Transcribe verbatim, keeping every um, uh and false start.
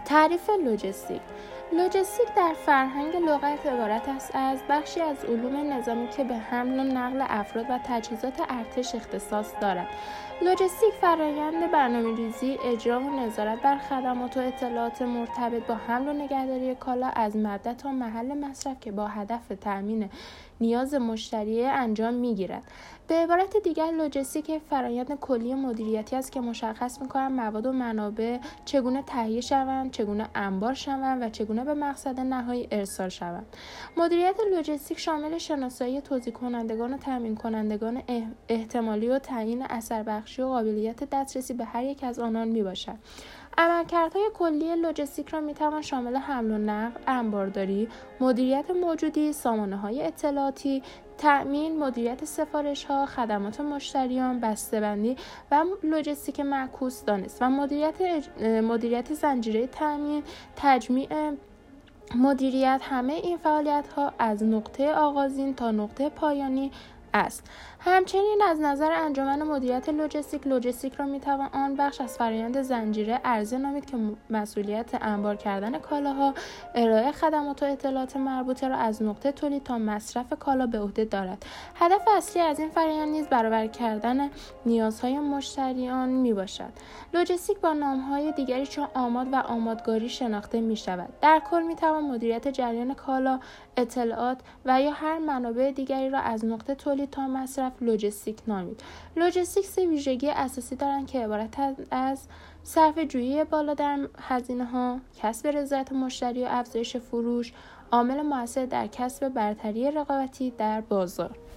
تعریف لوجستیک. لوجستیک در فرهنگ لغت عبارت است از بخشی از علوم نظامی که به حمل و نقل افراد و تجهیزات ارتش اختصاص دارد. لوجستیک فرآیند برنامه‌ریزی، اجرا و نظارت بر خدمات و اطلاعات مرتبط با حمل و نگهداری کالا از مبدا تا محل مصرف که با هدف تامین نیاز مشتری انجام می‌گیرد. به عبارت دیگر لوجستیک فرآیند کلی مدیریتی است که مشخص می‌کند مواد و منابع چگونه تهیه شوند، چگونه انبار شوند و چگونه به مقصد نهایی ارسال شوند. مدیریت لوجستیک شامل شناسایی توزیع کنندگان و تامین کنندگان احتمالی و تعیین اثربخشی و قابلیت دسترسی به هر یک از آنان میباشد. عملکردهای کلی لوجستیک را میتوان شامل حمل و نقل، انبارداری، مدیریت موجودی، سامانه‌های اطلاعاتی، تأمین، مدیریت سفارش‌ها، خدمات مشتریان، بسته‌بندی و لوجستیک معکوس دانست و مدیریت اج... مدیریت زنجیره تأمین، تجمیع مدیریت. همه این فعالیت‌ها از نقطه آغازین تا نقطه پایانی است. همچنین از نظر انجمن مدیریت لوجستیک، لوجستیک را میتوان آن بخش از فرآیند زنجیره عرضه نامید که مسئولیت انبار کردن کالاها، ارائه خدمات و اطلاعات مربوطه را از نقطه تولید تا مصرف کالا به عهده دارد. هدف اصلی از این فرآیند نیز برآورده کردن نیازهای مشتریان میباشد. لوجستیک با نامهای دیگری چون آماد و آمادگاری شناخته میشود. در کل میتوان مدیریت جریان کالا، اطلاعات و یا هر منابع دیگری را از نقطه تولید تا مصرف لوجستیک نامید. لوجستیک سه ویژگی اساسی دارند که عبارت از صرفه جویی بالا در هزینه‌ها، کسب رضایت مشتری و افزایش فروش، عامل مؤثر در کسب برتری رقابتی در بازار.